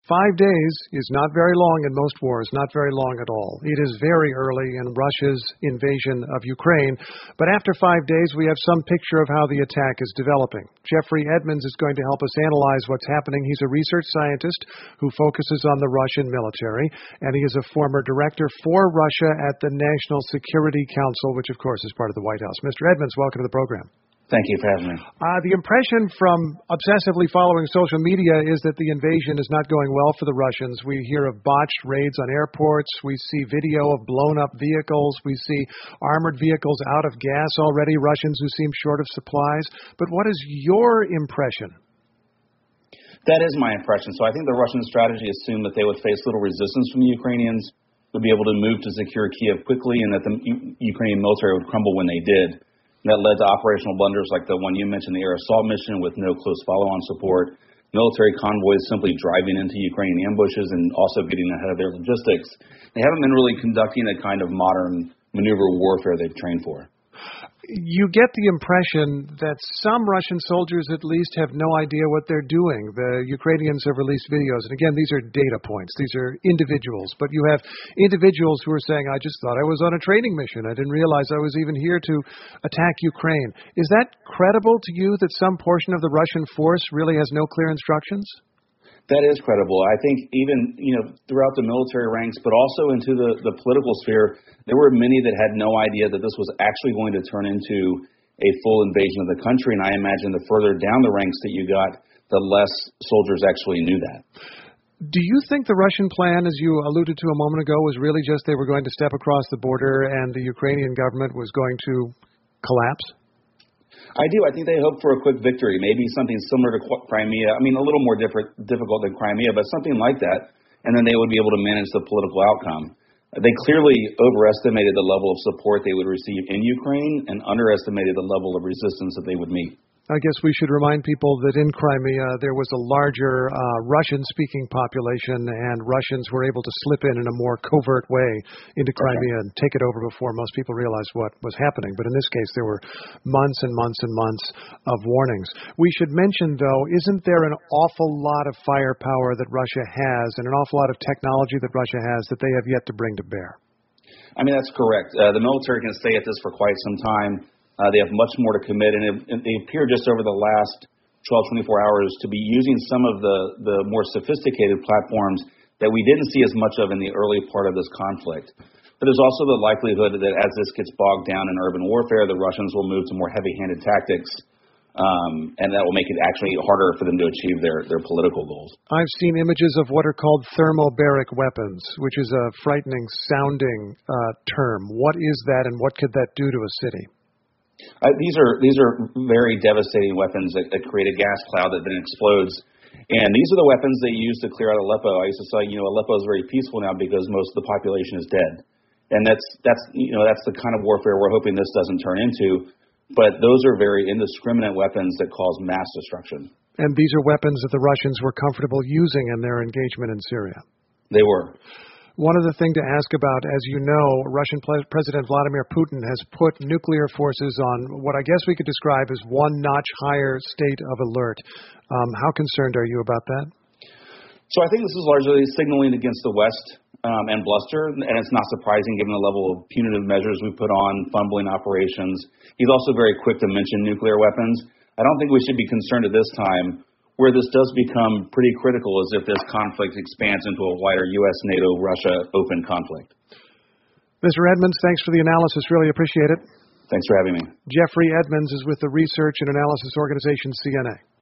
5 days is not very long in most wars, not very long at all. It is very early in Russia's invasion of Ukraine, but after 5 days we have some picture of how the attack is developing. Jeffrey Edmonds is going to help us analyze what's happening. He's a research scientist who focuses on the Russian military, and he is a former director for Russia at the National Security Council, which of course is part of the White House. Mr. Edmonds, welcome to the program. Thank you for having me. The impression from obsessively following social media is that the invasion is not going well for the Russians. We hear of botched raids on airports. We see video of blown-up vehicles. We see armored vehicles out of gas already, Russians who seem short of supplies. But what is your impression? That is my impression. So I think the Russian strategy assumed that they would face little resistance from the Ukrainians, would be able to move to secure Kiev quickly, and that the Ukrainian military would crumble when they did. That led to operational blunders like the one you mentioned, the air assault mission with no close follow-on support, military convoys simply driving into Ukrainian ambushes and also getting ahead of their logistics. They haven't been really conducting a kind of modern maneuver warfare they've trained for. You get the impression that some Russian soldiers at least have no idea what they're doing. The Ukrainians have released videos, and again, these are data points. These are individuals, but you have individuals who are saying, I just thought I was on a training mission. I didn't realize I was even here to attack Ukraine. Is that credible to you that some portion of the Russian force really has no clear instructions? That is credible. I think even, throughout the military ranks, but also into the political sphere, there were many that had no idea that this was actually going to turn into a full invasion of the country. And I imagine the further down the ranks that you got, the less soldiers actually knew that. Do you think the Russian plan, as you alluded to a moment ago, was really just they were going to step across the border and the Ukrainian government was going to collapse? I do. I think they hope for a quick victory, maybe something similar to Crimea. I mean, a little more difficult than Crimea, but something like that. And then they would be able to manage the political outcome. They clearly overestimated the level of support they would receive in Ukraine and underestimated the level of resistance that they would meet. I guess we should remind people that in Crimea there was a larger Russian-speaking population, and Russians were able to slip in a more covert way into Crimea and take it over before most people realized what was happening. But in this case, there were months and months and months of warnings. We should mention, though, isn't there an awful lot of firepower that Russia has and an awful lot of technology that Russia has that they have yet to bring to bear? I mean, that's correct. The military can stay at this for quite some time. They have much more to commit, and they appear just over the last 12, 24 hours to be using some of the more sophisticated platforms that we didn't see as much of in the early part of this conflict. But there's also the likelihood that as this gets bogged down in urban warfare, the Russians will move to more heavy-handed tactics, and that will make it actually harder for them to achieve their political goals. I've seen images of what are called thermobaric weapons, which is a frightening-sounding term. What is that, and what could that do to a city? These are very devastating weapons that create a gas cloud that then explodes. And these are the weapons they use to clear out Aleppo. I used to say, Aleppo is very peaceful now because most of the population is dead. And that's the kind of warfare we're hoping this doesn't turn into. But those are very indiscriminate weapons that cause mass destruction. And these are weapons that the Russians were comfortable using in their engagement in Syria. They were. One other thing to ask about, as you know, Russian President Vladimir Putin has put nuclear forces on what I guess we could describe as one notch higher state of alert. How concerned are you about that? So I think this is largely signaling against the West and bluster, and it's not surprising given the level of punitive measures we put on, fumbling operations. He's also very quick to mention nuclear weapons. I don't think we should be concerned at this time. Where this does become pretty critical is if this conflict expands into a wider U.S., NATO, Russia open conflict. Mr. Edmonds, thanks for the analysis. Really appreciate it. Thanks for having me. Jeffrey Edmonds is with the research and analysis organization CNA.